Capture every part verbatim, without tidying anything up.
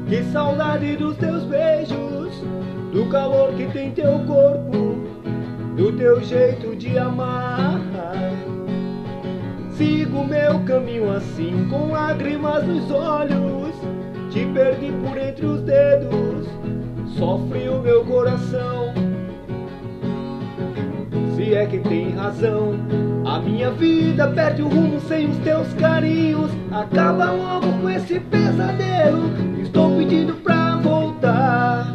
Que saudade dos teus beijos, do calor que tem teu corpo, do teu jeito de amar. Sigo meu caminho assim, com lágrimas nos olhos. Te perdi por entre os dedos, sofre o meu coração. Se é que tem razão, a minha vida perde o rumo sem os teus carinhos. Acaba logo com esse pesadelo, estou pedindo pra voltar.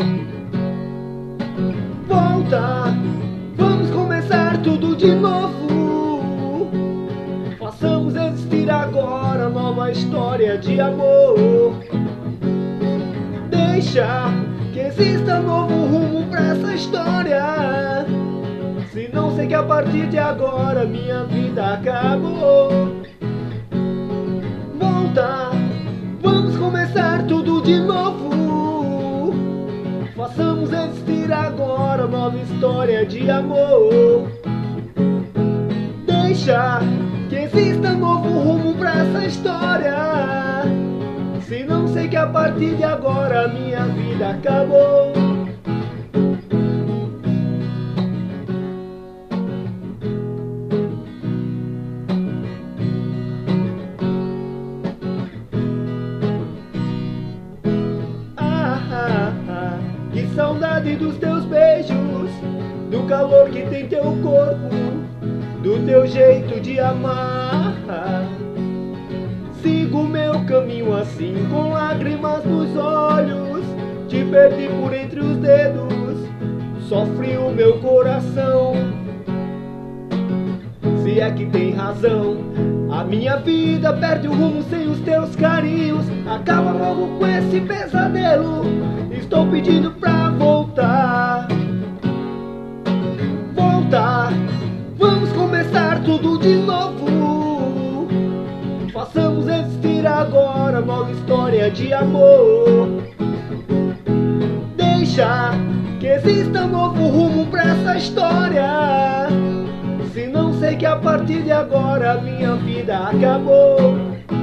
Volta, vamos começar tudo de novo. Façamos existir agora nova história de amor. Deixa que exista novo rumo pra essa história. Se não sei que a partir de agora minha vida acabou. Volta, vamos começar tudo de novo. Façamos existir agora nova história de amor. Deixa que exista novo rumo pra essa história. Se não sei que a partir de agora minha vida acabou. Que saudade dos teus beijos, do calor que tem teu corpo, do teu jeito de amar. Sigo meu caminho assim, com lágrimas nos olhos. Te perdi por entre os dedos, sofre o meu coração. Se é que tem razão, a minha vida perde o rumo sem os teus carinhos. Acaba logo com esse pesadelo, estou pedindo pra voltar. Voltar, vamos começar tudo de novo. Façamos existir agora nova história de amor. Deixa que exista novo rumo pra essa história. Se não sei que a partir de agora minha vida acabou.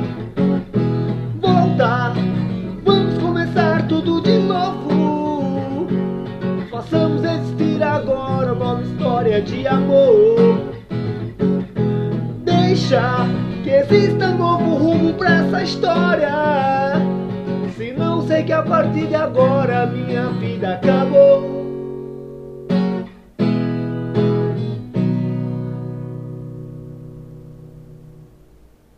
Voltar, vamos começar tudo de novo. Façamos existir agora nova história de amor. Deixa que exista novo rumo pra essa história. Se não sei que a partir de agora minha vida acabou.